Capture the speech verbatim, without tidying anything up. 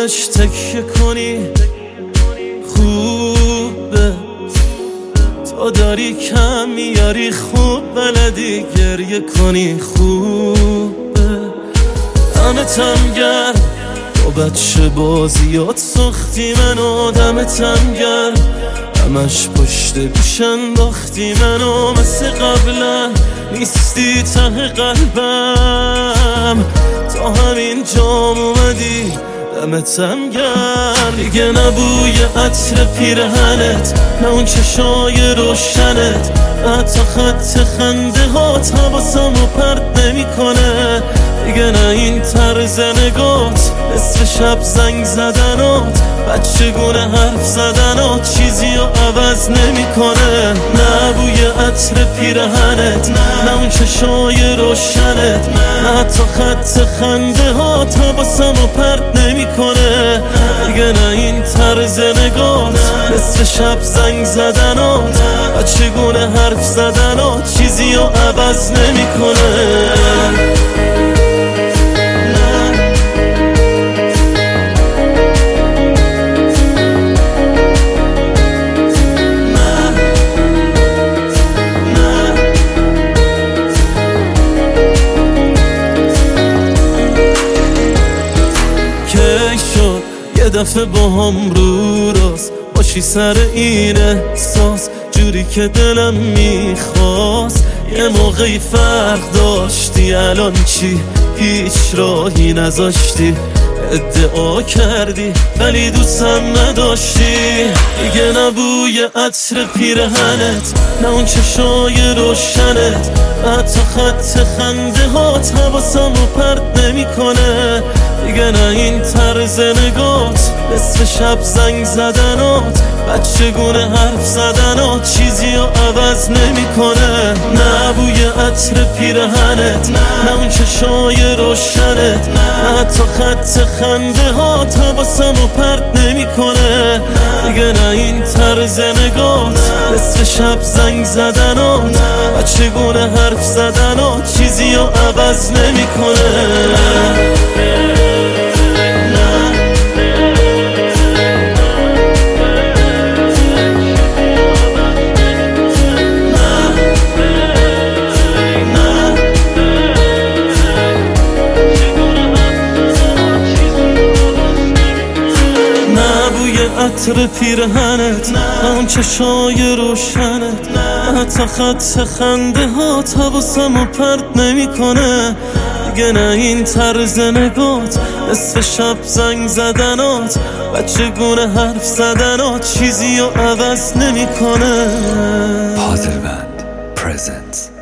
بهش تکیه کنی خوبه، تو داری کم میاری خوب بلدی گریه کنی خوبه. دمتم گرم تو بچه بازیات ساختی منو، دمتم گرم همش پشت گوش انداختی منو، مثل قبلا نیستی ته قلبم، تا همین جام اومدی دمتم گرم. دیگه نبوی عطر پیرهنت، نه اون چشای روشنت، حتی خط خنده هات حواسمو پرت نمیکنه. دیگه نه این طرز نگات، نصف شب زنگ زدنات، بچگونه حرف زدنات چیزی رو عوض نمیکنه. نه بوی عطر پیرهنت، نه اون چشای روشنت، نه حتی خط خنده هات حواسمو پرت نمیکنه. دیگه نه این طرز نگات، نصف شب زنگ زدنات، بچگونه حرف زدنات چیزی رو عوض نمیکنه. یه دفعه با هم رو راست باشی سر این احساس، جوری که دلم میخواست. یه موقعی فرق داشتی، الان چی؟ هیچ راهی نذاشتی، ادعا کردی ولی دوستم نداشتی. دیگه نبوی عطر پیرهنت، نه اون چشای روشنت، حتی خط خنده هات حواسمو پرت نمیکنه. دیگه نه این طرز نگات، نصف شب زنگ زدنات، بچگونه حرف زدنات چیزی رو عوض نمیکنه. نه بوی عطر پیرهنت، نه اون چشای روشنت، نه حتی خط خنده هات حواسمو پرت نمیکنه. دیگه نه این طرز نگات، نصف شب زنگ زدنات، بچگونه حرف زدنات چیزی رو عوض نمیکنه. عطر پیرهنت، نه اون چشای روشنت، نه حتی خط خنده هات حواسمو پرت نمیکنه. دیگه نه این طرز نگات، نصف شب زنگ زدنات، بچگونه حرف زدنات چیزی رو عوض نمیکنه. پازل بند پرزنتس